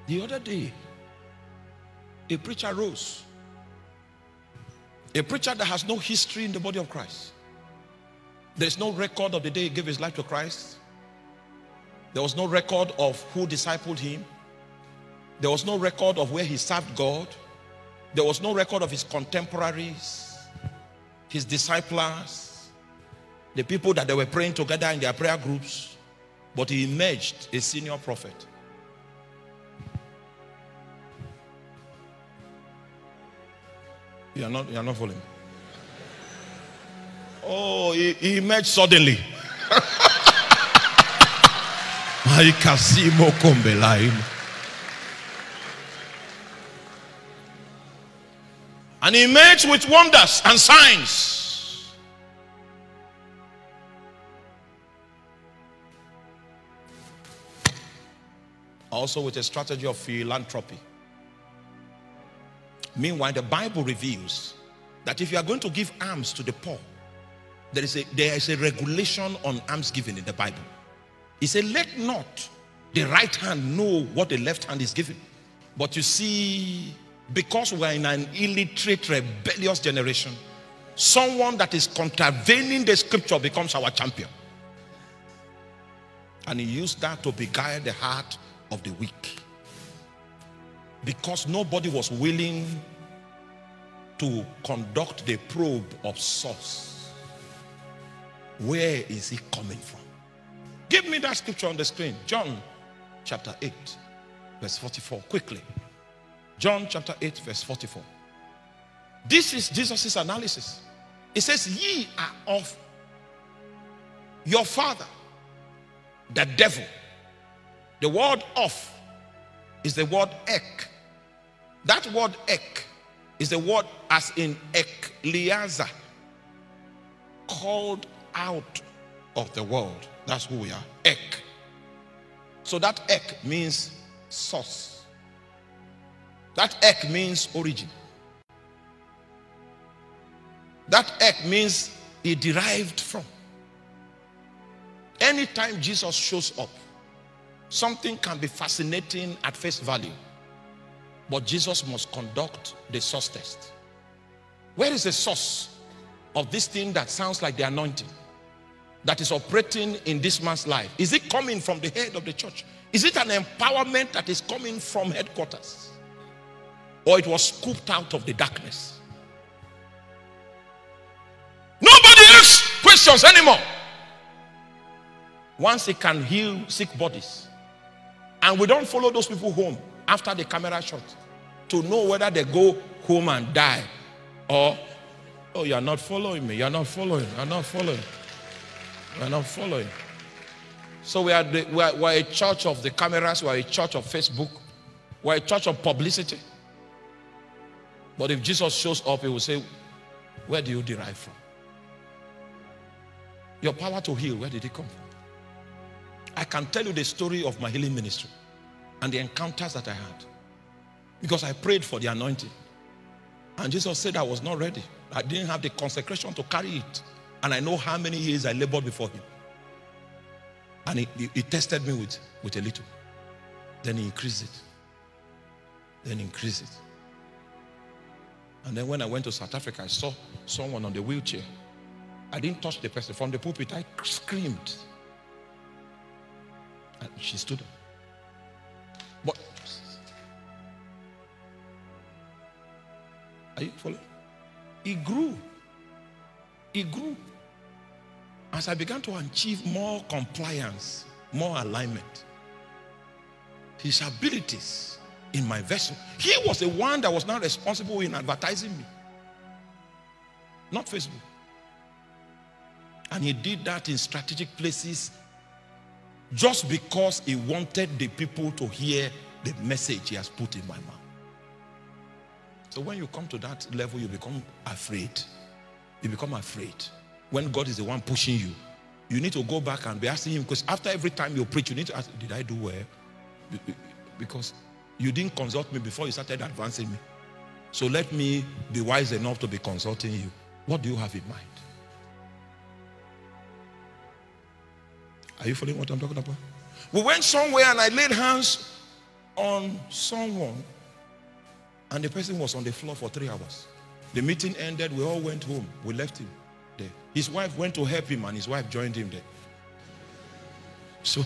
The other day, a preacher rose. A preacher that has no history in the body of Christ. There's no record of the day he gave his life to Christ. There was no record of who discipled him. There was no record of where he served God. There was no record of his contemporaries, his disciples, the people that they were praying together in their prayer groups. But he emerged a senior prophet. You are not following. Oh, he emerged suddenly. And he emerged with wonders and signs. Also with a strategy of philanthropy. Meanwhile, the Bible reveals that if you are going to give alms to the poor, there is a regulation on alms giving in the Bible. He said, let not the right hand know what the left hand is giving. But you see, because we are in an illiterate, rebellious generation, someone that is contravening the scripture becomes our champion. And he used that to beguile the heart of the weak. Because nobody was willing to conduct the probe of source. Where is he coming from? Give me that scripture on the screen. John chapter 8, verse 44. Quickly. John chapter 8, verse 44. This is Jesus' analysis. It says, ye are of your father, the devil. The word of is the word ek. That word ek is the word as in ecclesia, called out of the world. That's who we are. Ek. So that ek means source. That ek means origin. That ek means he derived from. Anytime Jesus shows up, something can be fascinating at face value, but Jesus must conduct the source test. Where is the source of this thing that sounds like the anointing that is operating in this man's life? Is it coming from the head of the church? Is it an empowerment that is coming from headquarters? Or it was scooped out of the darkness? Nobody asks questions anymore. Once he can heal sick bodies, and we don't follow those people home after the camera shot to know whether they go home and die or, oh, you're not following me, you're not following, you're not following, you're not following. So we're a church of the cameras, we're a church of Facebook, we're a church of publicity. But if Jesus shows up, he will say, where do you derive from? Your power to heal, where did it come from? I can tell you the story of my healing ministry and the encounters that I had, because I prayed for the anointing. And Jesus said I was not ready. I didn't have the consecration to carry it. And I know how many years I labored before him. And he tested me with a little. Then he increased it. Then increased it. And then when I went to South Africa, I saw someone on the wheelchair. I didn't touch the person. From the pulpit, I screamed. And she stood up. But are you following? He grew. He grew. As I began to achieve more compliance, more alignment, his abilities in my vessel. He was the one that was now responsible in advertising me, not Facebook. And he did that in strategic places just because he wanted the people to hear the message he has put in my mouth. So when you come to that level, you become afraid. You become afraid. When God is the one pushing you, you need to go back and be asking him, because after every time you preach, you need to ask, did I do well? Because you didn't consult me before you started advancing me. So let me be wise enough to be consulting you. What do you have in mind? Are you following what I'm talking about? We went somewhere and I laid hands on someone, and the person was on the floor for 3 hours. The meeting ended, we all went home. We left him there. His wife went to help him, and his wife joined him there. So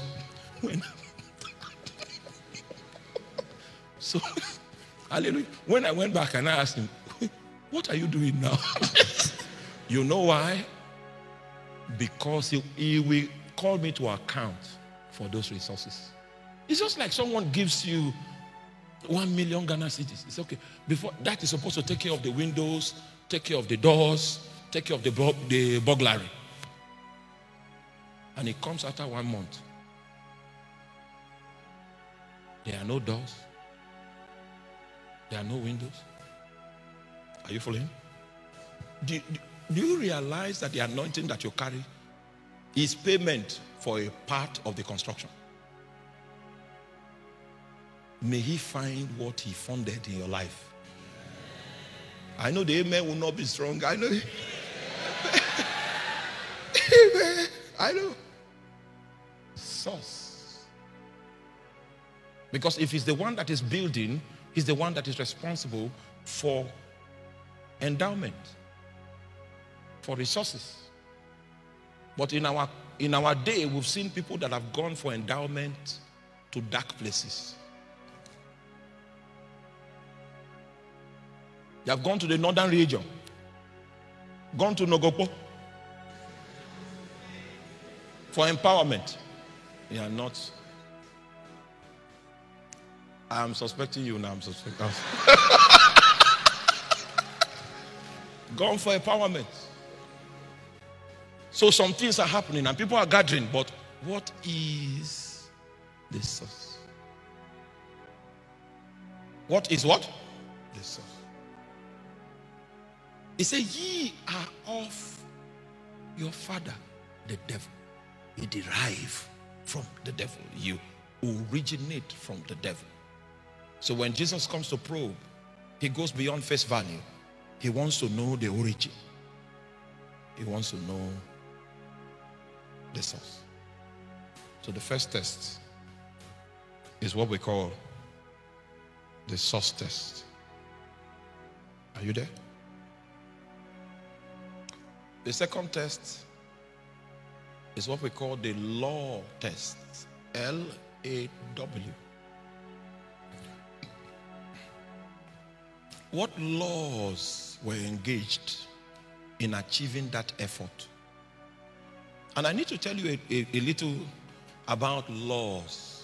hallelujah. When I went back and I asked him, what are you doing now? You know why? Because he will call me to account for those resources. It's just like someone gives you 1 million Ghana cedis. It's okay. Before that is supposed to take care of the windows, take care of the doors, take care of the burglary. And it comes after 1 month. There are no doors. There are no windows. Are you following? Do you realize that the anointing that you carry is payment for a part of the construction? May he find what he funded in your life. I know the amen will not be strong. I know. I know. Source. Because if he's the one that is building, he's the one that is responsible for endowment, for resources. But in our day, we've seen people that have gone for endowment to dark places. They have gone to the northern region, gone to Nogopo for empowerment. You are not. I'm suspecting you now. I'm suspecting. Gone for empowerment. So some things are happening and people are gathering, but what is the source? What is what? The source. He said, ye are of your father, the devil. You derive from the devil. You originate from the devil. So when Jesus comes to probe, he goes beyond face value. He wants to know the origin. He wants to know the source. So the first test is what we call the source test. Are you there? The second test is what we call the law test. L-A-W. What laws were engaged in achieving that effort? And I need to tell you a little about laws.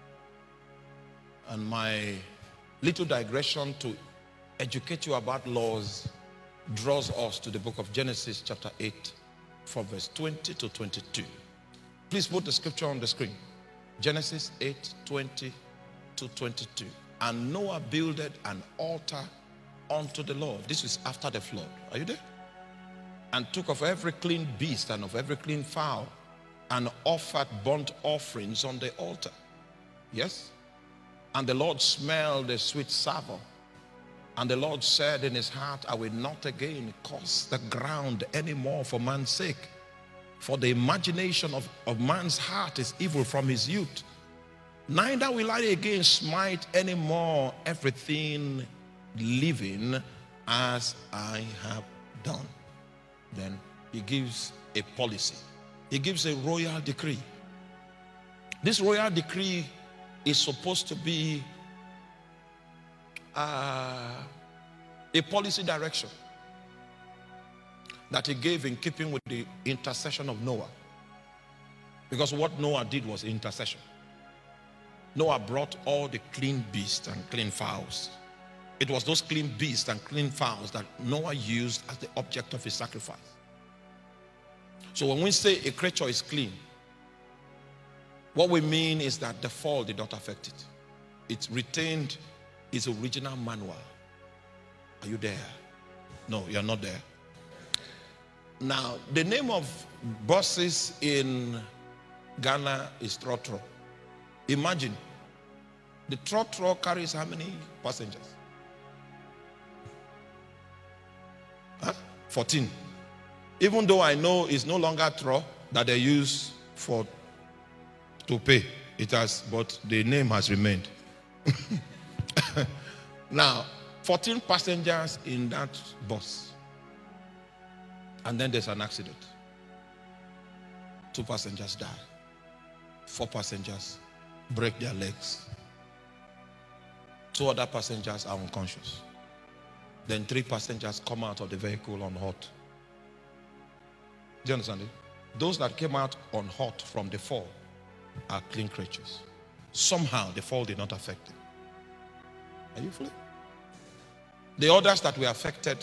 And my little digression to educate you about laws draws us to the book of Genesis chapter 8 from verse 20 to 22. Please put the scripture on the screen. Genesis 8, 20 to 22. And Noah builded an altar unto the Lord. This is after the flood. Are you there? And took of every clean beast and of every clean fowl and offered burnt offerings on the altar. Yes? And the Lord smelled a sweet savour. And the Lord said in his heart, I will not again curse the ground anymore for man's sake. For the imagination of man's heart is evil from his youth. Neither will I again smite any more everything living as I have done. Then he gives a policy. He gives a royal decree. This royal decree is supposed to be a policy direction that he gave in keeping with the intercession of Noah. Because what Noah did was intercession. Noah brought all the clean beasts and clean fowls. It was those clean beasts and clean fowls that Noah used as the object of his sacrifice. So when we say a creature is clean, what we mean is that the fall did not affect it. It retained its original manual. Are you there? No, you're not there. Now, the name of buses in Ghana is Trotro. Imagine, the Trotro carries how many passengers? 14. Even though I know it's no longer Tro that they use to pay. It has, but the name has remained. Now, 14 passengers in that bus. And then there's an accident. 2 passengers die. 4 passengers break their legs. 2 other passengers are unconscious. Then 3 passengers come out of the vehicle unhurt. Do you understand it? Those that came out unhurt from the fall are clean creatures. Somehow the fall did not affect them. Are you following? The others that were affected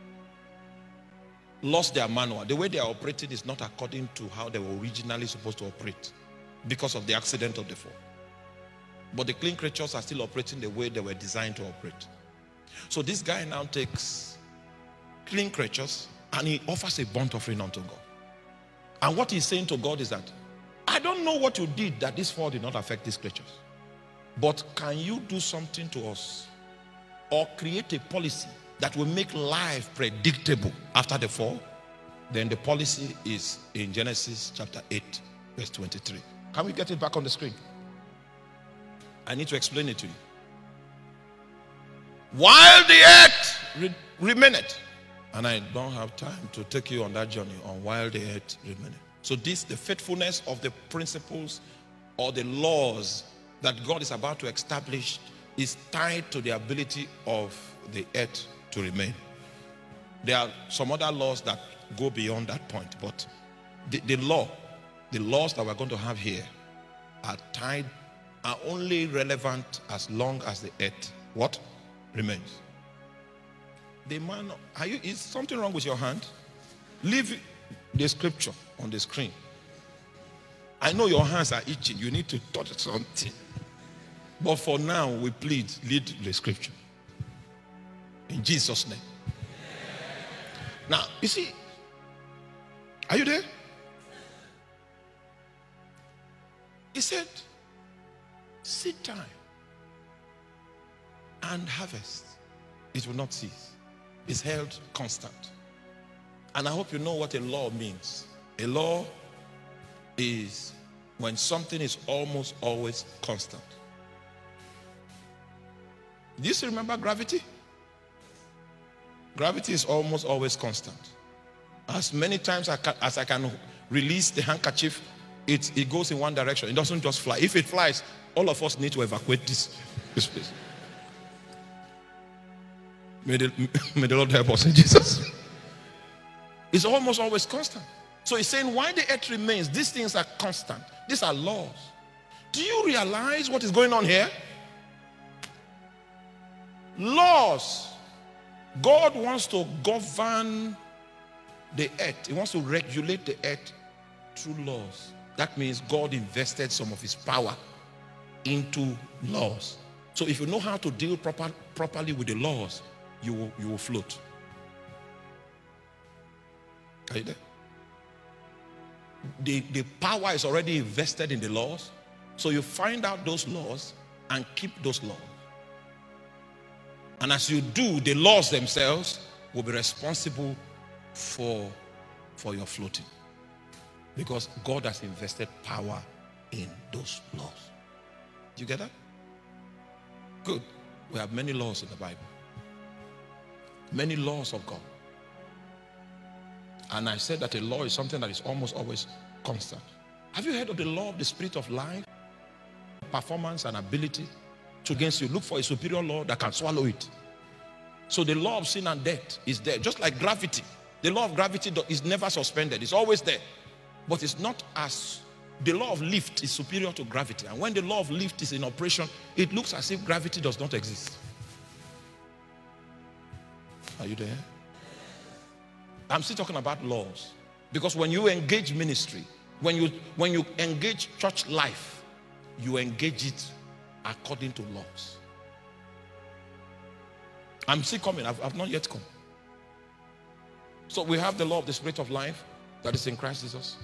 lost their manual. The way they are operating is not according to how they were originally supposed to operate because of the accident of the fall. But the clean creatures are still operating the way they were designed to operate. So this guy now takes clean creatures and he offers a burnt offering unto God. And what he's saying to God is that, I don't know what you did that this fall did not affect these creatures. But can you do something to us or create a policy that will make life predictable after the fall? Then the policy is in Genesis chapter 8, verse 23. Can we get it back on the screen? I need to explain it to you. While the earth remaineth. And I don't have time to take you on that journey on while the earth remaineth. So this, the faithfulness of the principles or the laws that God is about to establish is tied to the ability of the earth to remain. There are some other laws that go beyond that point, but the laws that we're going to have here are only relevant as long as the earth what? Remains. The man, is something wrong with your hand? Leave the scripture on the screen. I know your hands are itching. You need to touch something. But for now, we plead, lead the scripture. In Jesus' name. Now, you see, are you there? He said, seed time and harvest, it will not cease. It's held constant. And I hope you know what a law means. A law is when something is almost always constant. Do you still remember gravity? Gravity is almost always constant. As many times as I can release the handkerchief, it goes in one direction. It doesn't just fly. If it flies, all of us need to evacuate this place. May the Lord help us in Jesus. It's almost always constant. So he's saying, why the earth remains, these things are constant. These are laws. Do you realize what is going on here? Laws. God wants to govern the earth. He wants to regulate the earth through laws. That means God invested some of his power into laws. So if you know how to deal properly with the laws, you will float. Are you there? The power is already invested in the laws. So you find out those laws and keep those laws. And as you do, the laws themselves will be responsible for your floating. Because God has invested power in those laws. Do you get that? Good. We have many laws in the Bible. Many laws of God. And I said that a law is something that is almost always constant. Have you heard of the law of the spirit of life? Performance and ability to against you. Look for a superior law that can swallow it. So the law of sin and death is there. Just like gravity. The law of gravity is never suspended. It's always there. But it's not as... The law of lift is superior to gravity. And when the law of lift is in operation, it looks as if gravity does not exist. Are you there? I'm still talking about laws. Because when you engage ministry, when you engage church life, you engage it according to laws. I'm still coming. I've not yet come. So we have the law of the spirit of life that is in Christ Jesus,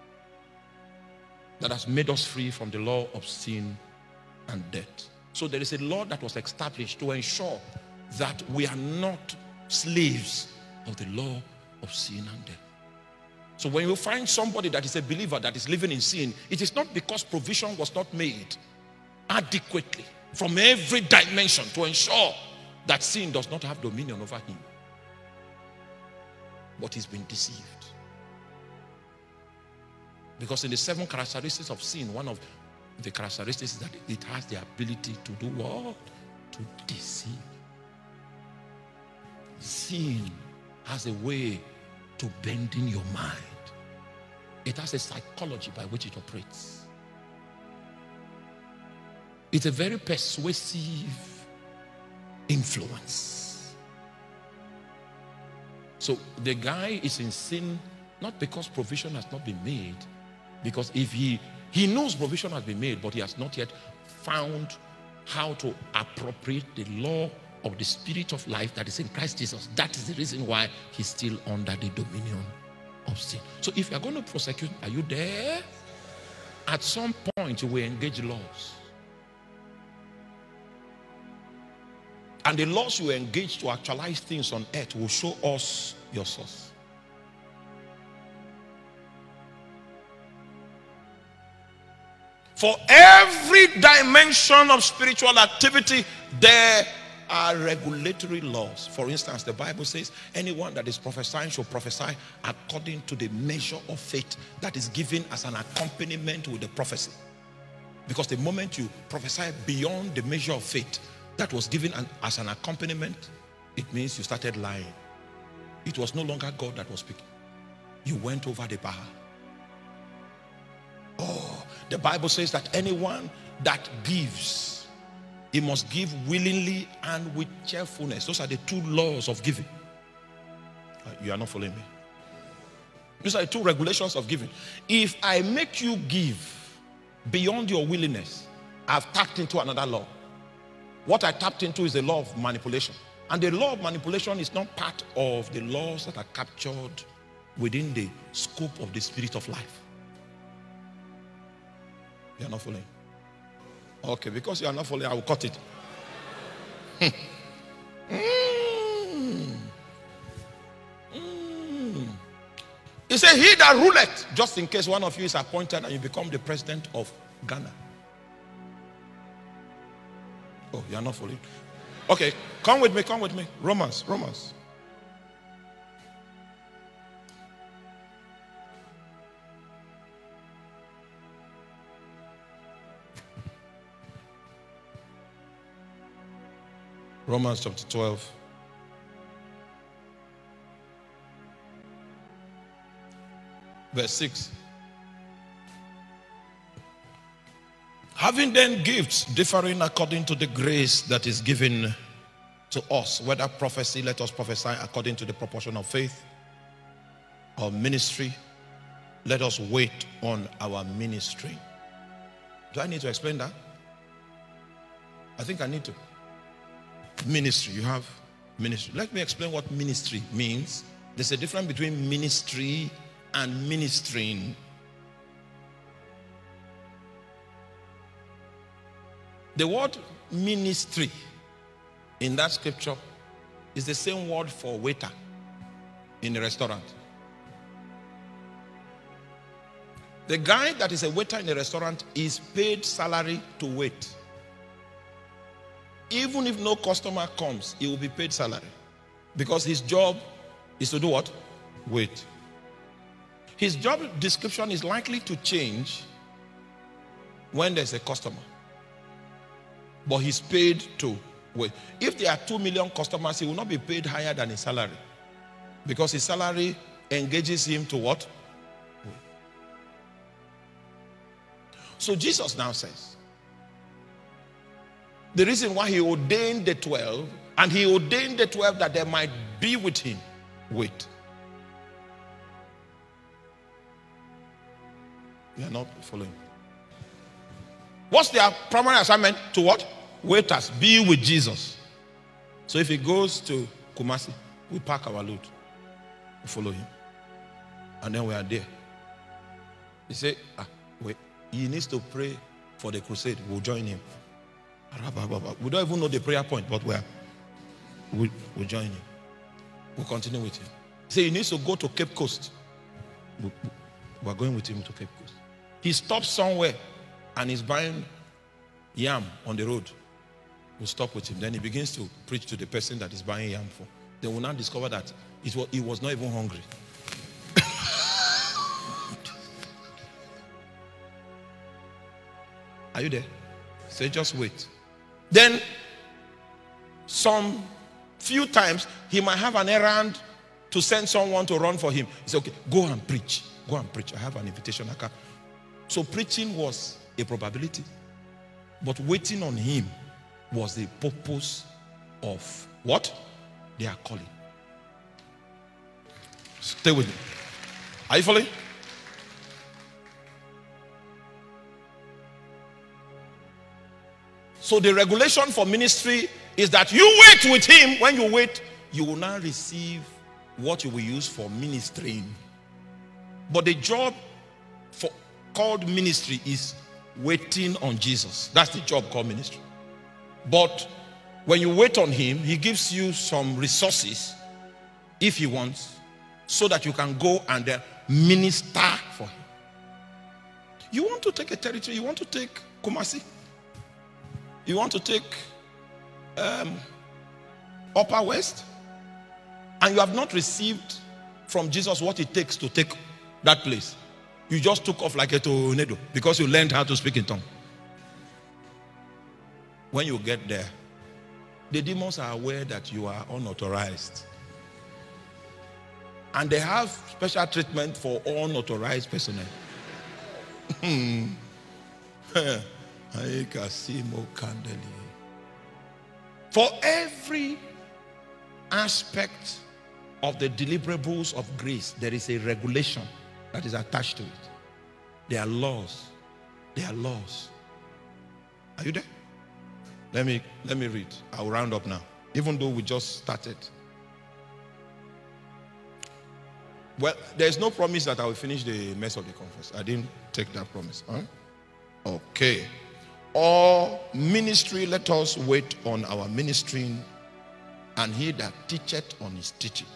that has made us free from the law of sin and death. So there is a law that was established to ensure that we are not slaves of the law of sin and death. So when you find somebody that is a believer that is living in sin, it is not because provision was not made adequately from every dimension to ensure that sin does not have dominion over him. But he's been deceived. Because in the 7 characteristics of sin, one of the characteristics is that it has the ability to do what? To deceive. Sin has a way to bending your mind. It has a psychology by which it operates. It's a very persuasive influence. So the guy is in sin not because provision has not been made, because if he knows provision has been made, but he has not yet found how to appropriate the law of the spirit of life that is in Christ Jesus. That is the reason why he's still under the dominion of sin. So if you're going to prosecute, are you there? At some point you will engage laws. And the laws you engage to actualize things on earth will show us your source. For every dimension of spiritual activity, there are regulatory laws. For instance, the Bible says anyone that is prophesying should prophesy according to the measure of faith that is given as an accompaniment with the prophecy. Because the moment you prophesy beyond the measure of faith that was given as an accompaniment, it means you started lying. It was no longer God that was speaking. You went over the bar. Oh, the Bible says that anyone that gives, he must give willingly and with cheerfulness. Those are the 2 laws of giving. You are not following me. These are the 2 regulations of giving. If I make you give beyond your willingness, I've tapped into another law. What I tapped into is the law of manipulation. And the law of manipulation is not part of the laws that are captured within the scope of the spirit of life. You are not following? Okay, because you are not following, I will cut it. He said, he that ruleth, just in case one of you is appointed and you become the president of Ghana. Oh, you are not following? Okay, come with me. Romans. Romans chapter 12. Verse 6. Having then gifts differing according to the grace that is given to us, whether prophecy, let us prophesy according to the proportion of faith, or ministry, let us wait on our ministry. Do I need to explain that? I think I need to. Ministry, you have ministry. Let me explain what ministry means. There's a difference between ministry and ministering. The word ministry in that scripture is the same word for waiter in a restaurant. The guy that is a waiter in a restaurant is paid salary to wait. Even if no customer comes, he will be paid salary. Because his job is to do what? Wait. His job description is likely to change when there's a customer. But he's paid to wait. If there are 2 million customers, he will not be paid higher than his salary. Because his salary engages him to what? Wait. So Jesus now says, the reason why he ordained the 12, and he ordained the 12 that they might be with him. Wait. You are not following. What's their primary assignment? To what? Waiters. Be with Jesus. So if he goes to Kumasi, we pack our load. We follow him. And then we are there. He say, wait, he needs to pray for the crusade. We'll join him. We don't even know the prayer point, but we'll join him. We'll continue with him. Say he needs to go to Cape Coast. We're going with him to Cape Coast. He stops somewhere and is buying yam on the road. will stop with him. Then he begins to preach to the person that is buying yam for. They will now discover that he was not even hungry. Are you there? Say, just wait. Then, some few times, he might have an errand to send someone to run for him. He said, okay, go and preach. Go and preach. I have an invitation. So preaching was a probability. But waiting on him was the purpose of what? Their calling. Stay with me. Are you following? So the regulation for ministry is that you wait with him. When you wait, you will now receive what you will use for ministering. But the job called ministry is waiting on Jesus. That's the job called ministry. But when you wait on him, he gives you some resources, if he wants, so that you can go and minister for him. You want to take a territory, you want to take Kumasi, you want to take Upper West, and you have not received from Jesus what it takes to take that place. You just took off like a tornado because you learned how to speak in tongues. When you get there, the demons are aware that you are unauthorized. And they have special treatment for unauthorized personnel. For every aspect of the deliverables of grace, there is a regulation that is attached to it. There are laws. There are laws. Are you there? Let me read. I'll round up now. Even though we just started. Well, there's no promise that I will finish the mess of the conference. I didn't take that promise. Huh? Okay. All ministry, let us wait on our ministering, and he that teacheth on his teaching.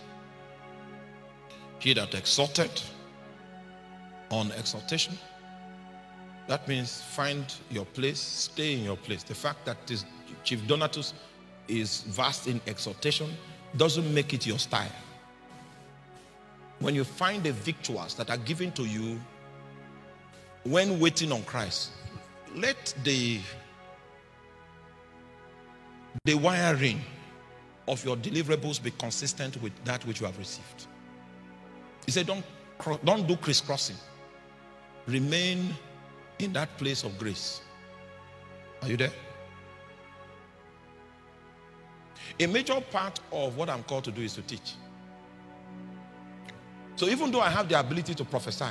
He that exhorteth on exhortation. That means find your place, stay in your place. The fact that this Chief Donatus is vast in exhortation doesn't make it your style. When you find the victuals that are given to you when waiting on Christ, let the wiring of your deliverables be consistent with that which you have received. He said, don't do crisscrossing. Remain in that place of grace. Are you there? A major part of what I'm called to do is to teach. So even though I have the ability to prophesy,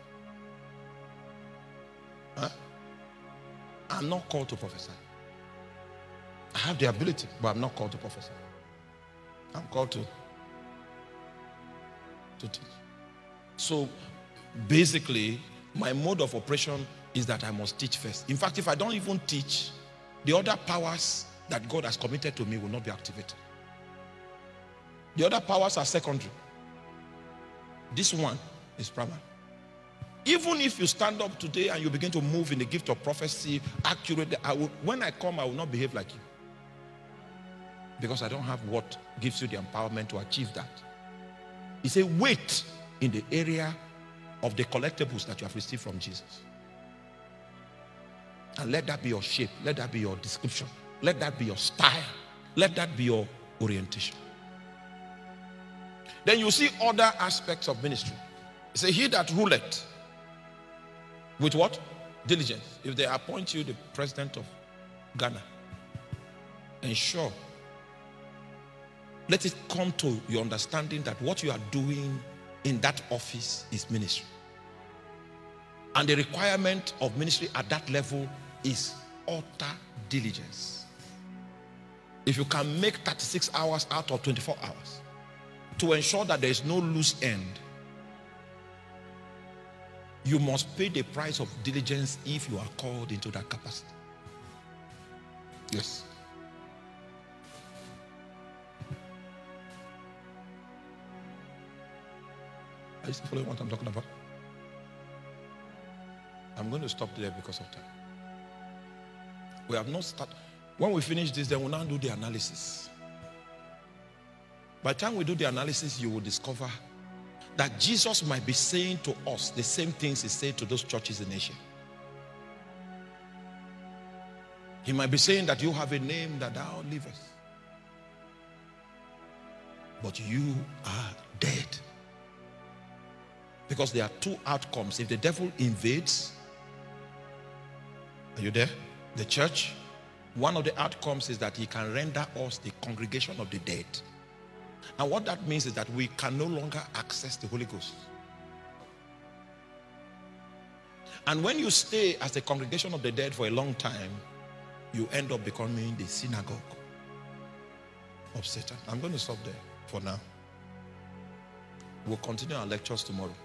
I'm not called to prophesy. I have the ability, but I'm not called to prophesy. I'm called to teach. So basically, my mode of operation is that I must teach first. In fact, if I don't even teach, the other powers that God has committed to me will not be activated. The other powers are secondary. This one is primary. Even if you stand up today and you begin to move in the gift of prophecy accurately, when I come, I will not behave like you. Because I don't have what gives you the empowerment to achieve that. He said, wait in the area of the collectibles that you have received from Jesus. And let that be your shape. Let that be your description. Let that be your style. Let that be your orientation. Then you see other aspects of ministry. He said, he that ruleth with what? Diligence. If they appoint you the president of Ghana, ensure, let it come to your understanding that what you are doing in that office is ministry. And the requirement of ministry at that level is utter diligence. If you can make 36 hours out of 24 hours to ensure that there is no loose end, you must pay the price of diligence if you are called into that capacity. Yes. Are you still following what I'm talking about? I'm going to stop there because of time. We have not started. When we finish this, then we'll now do the analysis. By the time we do the analysis, you will discover that Jesus might be saying to us the same things he said to those churches in Asia. He might be saying that you have a name that thou livest, but you are dead. Because there are two outcomes. If the devil invades, are you there? The church, one of the outcomes is that he can render us the congregation of the dead. And what that means is that we can no longer access the Holy Ghost. And when you stay as the congregation of the dead for a long time, you end up becoming the synagogue of Satan. I'm going to stop there for now. We'll continue our lectures tomorrow.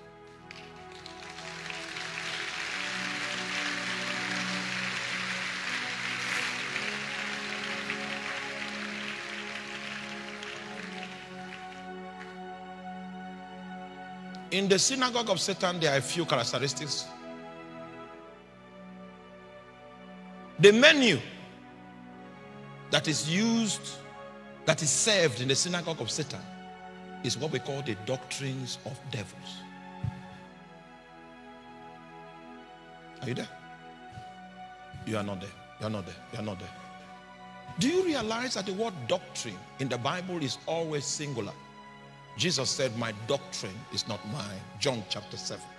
In the synagogue of Satan, there are a few characteristics. The menu that is used, that is served in the synagogue of Satan, is what we call the doctrines of devils. Are you there? You are not there. You are not there. You are not there. Do you realize that the word doctrine in the Bible is always singular? Jesus said, my doctrine is not mine. John chapter 7.